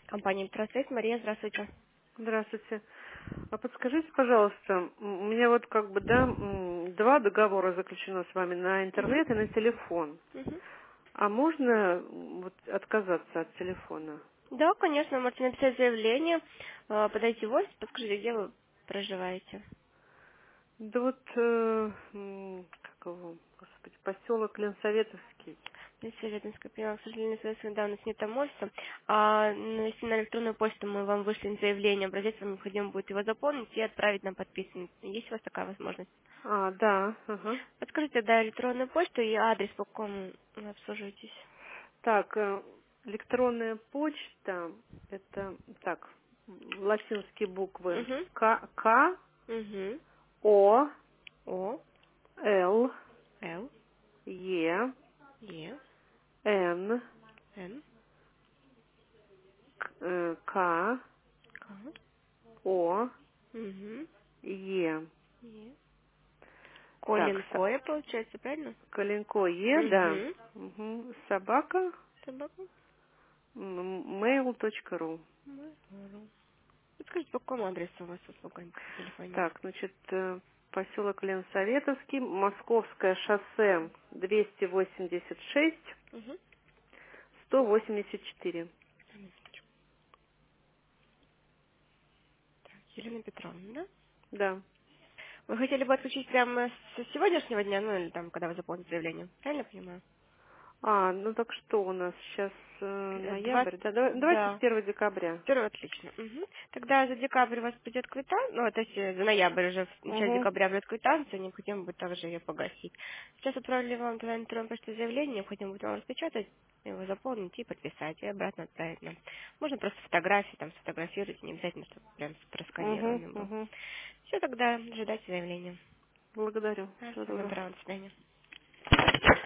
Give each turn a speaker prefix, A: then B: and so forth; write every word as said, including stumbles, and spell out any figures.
A: Компания «Просвет». Мария, здравствуйте.
B: Здравствуйте. А подскажите, пожалуйста, м, у меня вот как бы, да, м, два договора заключено с вами на
A: Мгм.
B: интернет и на телефон.
A: Мгм.
B: А можно м, вот отказаться от телефона?
A: Да, конечно, можете написать заявление, э, подойти в офис, подскажите, где вы проживаете.
B: Да вот, э, м, как его, господи, поселок Ленсоветовский.
A: Здесь Советинская поняла, к сожалению, соответственно, да, у нас нет там офиса. А ну, если на электронную почту мы вам вышлем заявление, образец, вам необходимо будет его заполнить и отправить нам подписанный. Есть у вас такая возможность?
B: А, да, ага.
A: Подскажите, да, электронную почту и адрес, по какому вы обслуживаетесь.
B: Так, э, электронная почта, это, так, латинские буквы
A: Угу.
B: К, К,
A: Угу.
B: О,
A: О,
B: Л,
A: Л,
B: Е,
A: Е,
B: Н,
A: Н,
B: К, э, К,
A: К,
B: О,
A: угу.
B: Е.
A: Е.
B: Так,
A: Колин
B: со-
A: Коя, получается, правильно?
B: Коленко Е, да.
A: Угу.
B: Мгм. Собака
A: Собака.
B: mail точка ру.
A: Мгм. Подскажите, по какому адресу у вас услуга по телефону?
B: Так, значит, э, поселок Ленсоветовский, Московское шоссе двести восемьдесят шесть,
A: Угу.
B: сто восемьдесят четыре.
A: Елена Петровна, да?
B: Да.
A: Вы хотели бы отключить прямо с сегодняшнего дня, ну или там, когда вы заполните заявление? Правильно я понимаю?
B: А, ну так что у нас сейчас
A: Э, Два...
B: ноябрь? Да, давай- давайте с
A: Да.
B: первого декабря.
A: Первое отлично. Мгм. Тогда за декабрь у вас придет квитанция, ну, то есть э, за ноябрь уже, в начале
B: Угу,
A: декабря придет квитанция, необходимо будет также ее погасить. Сейчас отправили вам туда электронную почту заявление, необходимо будет вам распечатать, его заполнить и подписать, и обратно отправить нам. Можно просто фотографии, там, сфотографировать, не обязательно, чтобы прям
B: угу,
A: просканированный был.
B: угу.
A: Все, тогда ожидайте заявления.
B: Благодарю.
A: Да,
B: Всего
A: всего
B: доброго.
A: доброго, до свидания.